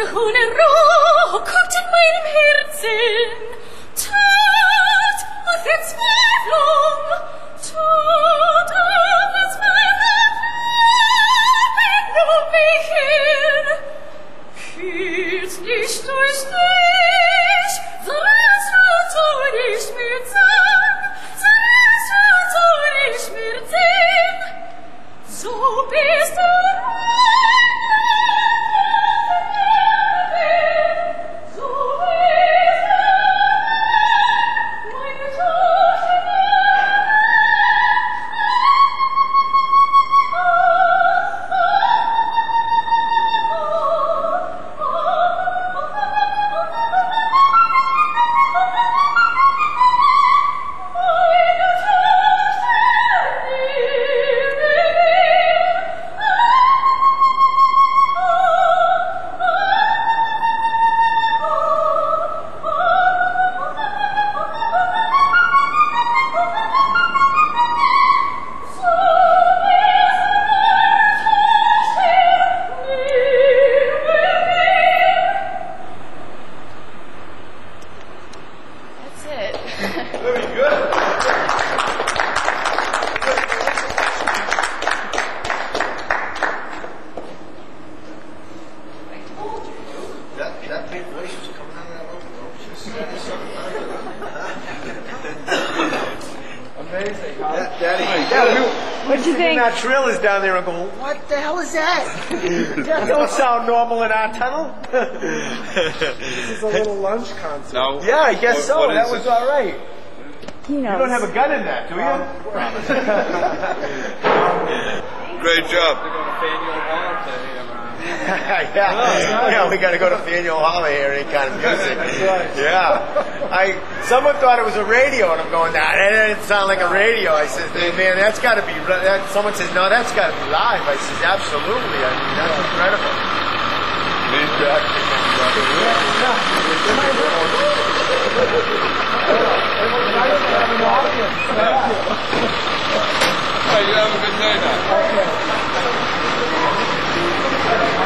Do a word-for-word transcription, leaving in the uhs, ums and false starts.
der hohe Roh kocht in meinem Herzen. Tod und Verzweiflung, Tod und Verzweiflung, bin um mich hin. Fühlst nicht durch dich, was soll ich mir sagen, was soll ich mir sehen, so bist du. Trill is down there and go, what the hell is that? That don't sound normal in our tunnel. This is a little lunch concert. No. Yeah, I guess What- so. what That is was it? all right. He knows. You don't have a gun in that, do you? Great job. yeah, yeah, we got to go to Faneuil Hall to hear any kind of music. Yeah, I. Someone thought it was a radio, and I'm going, nah, that didn't sound like a radio. I said, hey, man, that's got to be. That, someone says, no, that's got to be live. I said, absolutely. I mean, that's incredible. Hey, you have a good day now.